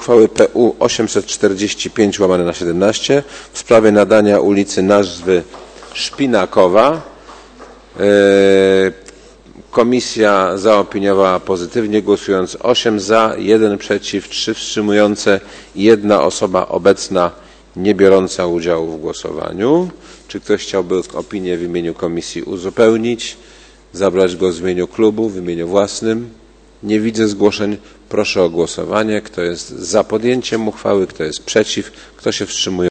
uchwały PU 845/17 w sprawie nadania ulicy nazwy Szpinakowa. Komisja zaopiniowała pozytywnie, głosując 8 za, 1 przeciw, 3 wstrzymujące i 1 osoba obecna nie biorąca udziału w głosowaniu. Czy ktoś chciałby opinię w imieniu komisji uzupełnić, zabrać głos w imieniu klubu, w imieniu własnym? Nie widzę zgłoszeń. Proszę o głosowanie. Kto jest za podjęciem uchwały, kto jest przeciw, kto się wstrzymuje?